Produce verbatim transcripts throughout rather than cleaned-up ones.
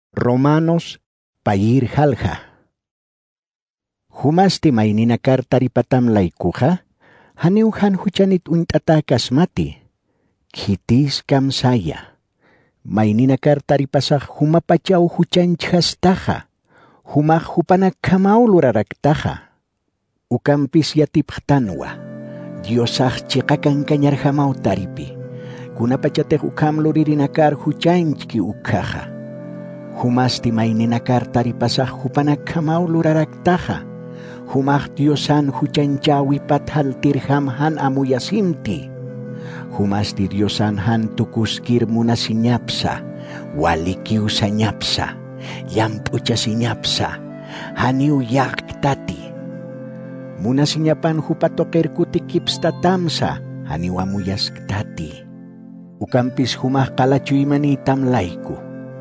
Romanos payir halja. Humasti maininakar taripatam laikuja, haniuhan hujanit untatakas mati. Kitis kam saya. Maininakar taripasah humapachau hujan chastaja. Humak hupanak kamau luraraktaja. Ukampis yatip tanwa. Diosah cikakan kanyar hamau taripi. Kunapachateh ukam luririnakar hujan ki ukaja. Humasti maininakar taripasah hupanak kamau luraraktaja. Humak Diosan hujan jawi pathal tirham han amuyasimti. Humasti Diosan han tukuskir muna sinyapsa. Walikiu sanyapsa. Yampucha sinyapsa. Haniu yak tati. Muna sinyapan hupatoker kutikips tatamsa. Haniu amuyas tati. Ukampis humah kalacuy manitam laiku.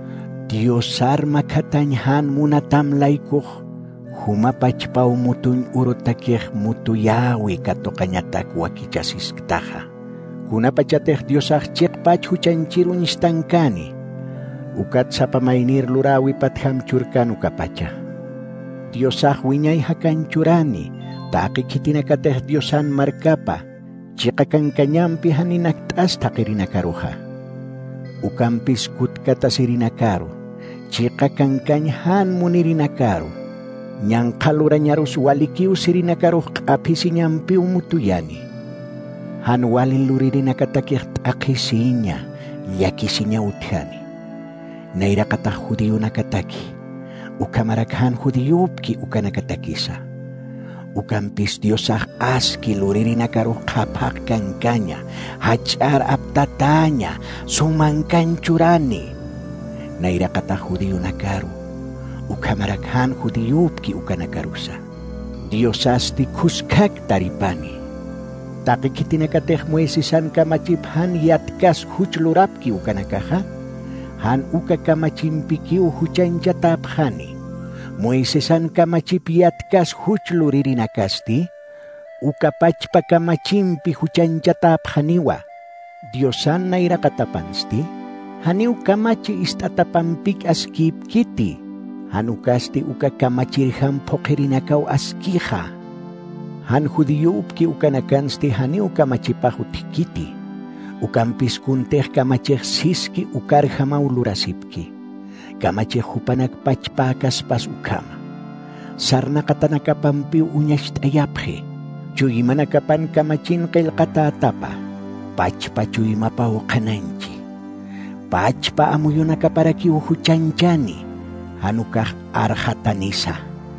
Diosar makatanyahan muna tam laikuh. Humapachpau mutuñ urotakeh mutuyawi katokanyatak wakichasis ktaja. Kunapachateh Diosah chikpach huchanchirun istankani. Ukat sa pamainir lurawi patham churkan ukapacha. Diosah wiñay hakanchurani. Takikitinakateh Diosan markapa. Chikakan kanyampi haninaktas takirinakaruha. Ukampis kutkatasirinakaru. Chikakan kanyahan munirinakaru. Nyang kaluranyarus walikiu sirinakaruh kapisinyampiu mutuyani. Han walin luririnakatakih akisinya, yakisinya uthani. Naira kata hudiyu nakataki. Ukamarakhan hudiyupki ukanakatakisa. Ukampis Diosah aski luririnakaruh kapak kankanya, hajar aptatanya, sumangkan curani. Naira kata hudiyu nakaru. Ukamarakhan hudiyupki ukanakarusa. Diosasti kuskak taripani. Takikitinakateh muesisan kamachiphan yatkas huchlurapki ukanakaha. Han uka kamachimpikiu huchanjataphani. Muesisan kamachip yatkas huchluririnakasti. Ukapachpa kamachimpi huchanjataphaniwa. Diosan naira katapansti. Haniu kamachi istatapampik askip kiti. Hanukasti uka kamachirham pokirinakaw askija. Han hudiyupki ukanakansti hani ukamachipahutikiti. Ukampis kunteh kamacheh siski ukarhamau lurasipki. Kamacheh hupanak pachpakas pas ukama. Sarna katanakapampiu unyashtayaphe. Chuymanakapan kamachin kailkatatapa. Pachpa chuymapau kananchi. Pachpa amuyunakaparakiu huchanchani. Hanukah arhatanisa.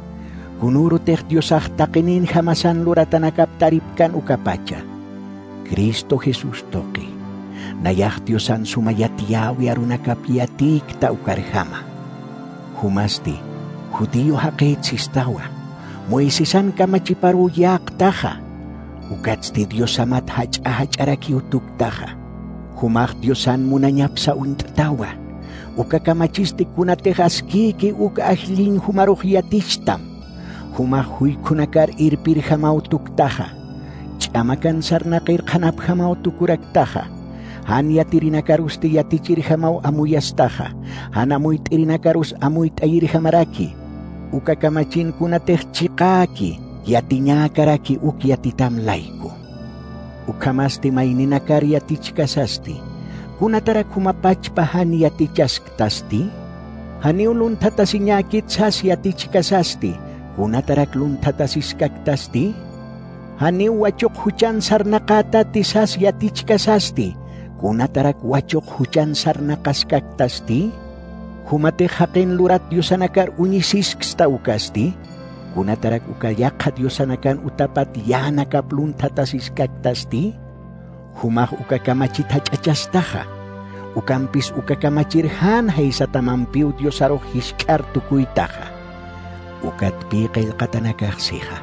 Kunuro teh Diosah takinin hamasan luratanakap taripkan ukapacha. Kristo Jesus toki. Nayah Diosan sumayatiyawi arunakap yatik ta ukarhama. Humasti, hudiyo hakit sistawa. Moisisan kamachiparu yak taha. Ukatsti Diosamat hach-hacharaki utuk taha. Humah Diosan munanyap sa untatawa. Uka kamachisti kunatejas kiki uka ahlin humaruh yatistam. Humahui kunakar irpir hamau tuktaha. Chamakan sarnakir kanap hamau tukuraktaha. Han yatirinakarus ti yatichir hamau amuyastaha. Han amuit irinakarus amuit ayir hamaraki. Uka kamachin kunateh chikaki. Yatinyakaraki uk yatitam laiku. Ukamasti maininakar yatichkasasti. Kunatara kumapachpahan yatichaskatasti, haniulun tatasinyakit sas yatichkasasti, kunatarak lun tatasiskaktasti, haniu wachok hujan sarnakata tisas yatichkasasti, kunatarak wachok hujan sarnakaskaktasti, humate haken lurat yosanakar unyisiskstaukasti, kunatarak ukayakat yosanakan utapat yanakap lun tatasiskaktasti, humah ukakamachit hachachastaha. Ukampis ukakamachirhan hay sa tamampiw Diosaroh hiskar tukuitaha. Ukat pikil katanakaksiha.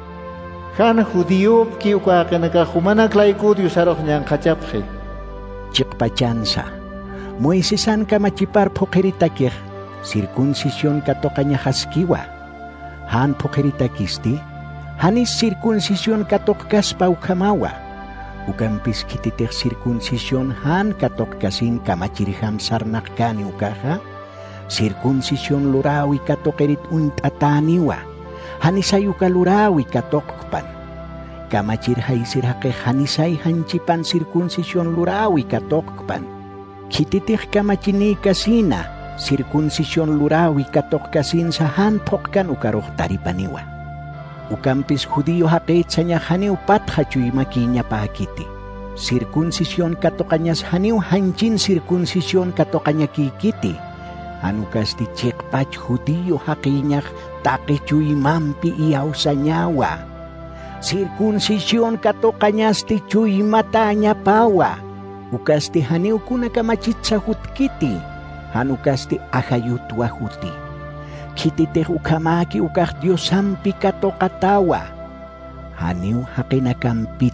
Han hudiyop ki ukakanakahumanak laiku Diosaroh niyang kachaphe. Chikpachansa. Moisisan kamachipar pokeritakir. Sirkunsisyon katokanya haskiwa. Han pokeritakisti. Hanis sirkunsisyon katokkas paukamawa. Ukampis kititeh sirkunsisyon han katok kasin kamachiriham sarnak kani ukaha circuncisión lurawi katokerit untataniwa, hanisayu kalurawi katokpan. Kamachir haisir hake hanisay hanchipan circuncisión lurawi katokpan. Kititih kamachini kasina, circuncisión lurawi katokkasin sa hanpokkan ukaroh taripaniwa. Ukampis judío hake tsanya haniw pathachuy makinya pakiti. Circuncisión katokanyas haniw hanchin circuncisión katokanya kikiti. Anukas ti chekpach judío hakinyah takichuy mampi iyaw sa nyawa. Circuncisión katokanyas ti chuy matanya pawa. Ukas ti haniw kuna kamachitsa hutkiti. Hanukas ti ahayutwa huti. Kititeh ukamaki ukah Dios sampi katokatawa. Haniw hakinakampi